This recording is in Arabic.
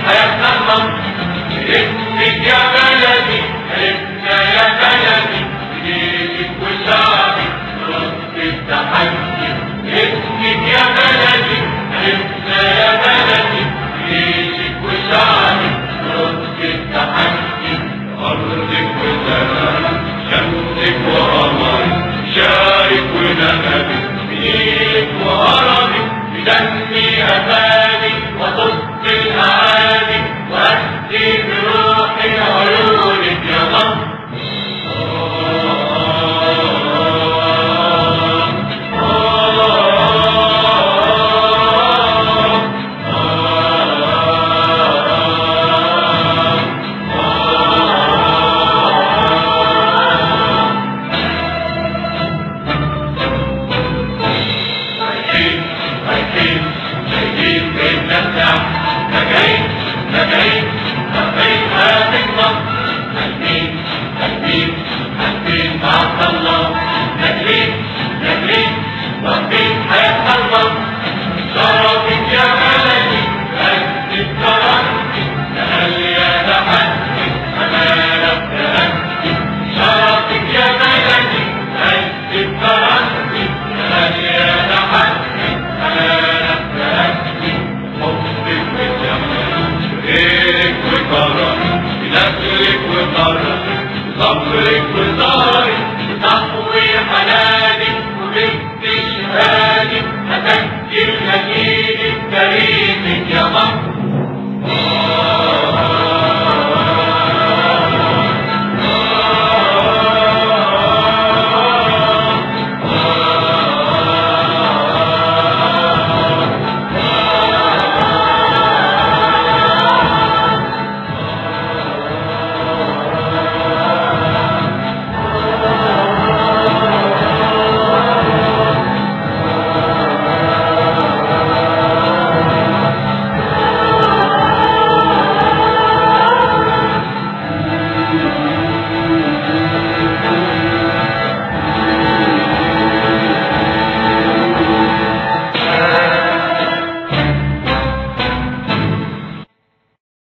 حياتنا النمر باسمك يا بلدي عرفنا يا بلدي بجيشك وشعبك رد التحدي باسمك يا بلدي عرفنا يا بلدي بجيشك وشعبك رد التحدي أرضك وسماء شمسك وقمرك شارك ونغمك بإيدك وهرمك بدمي أباك